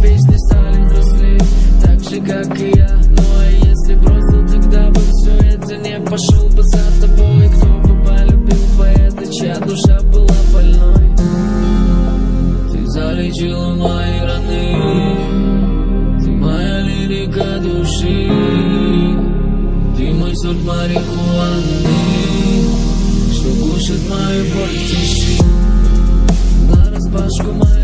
песни стали взрослее, так же как и я. Ну а если бросил, тогда бы все это не пошел бы за тобой. Кто бы полюбил поэта, чья душа была больной? Ты залечила мои раны, ты моя лирика души, ты мой сорт марихуаны, что глушит мою боль в тиши. Нараспашку мою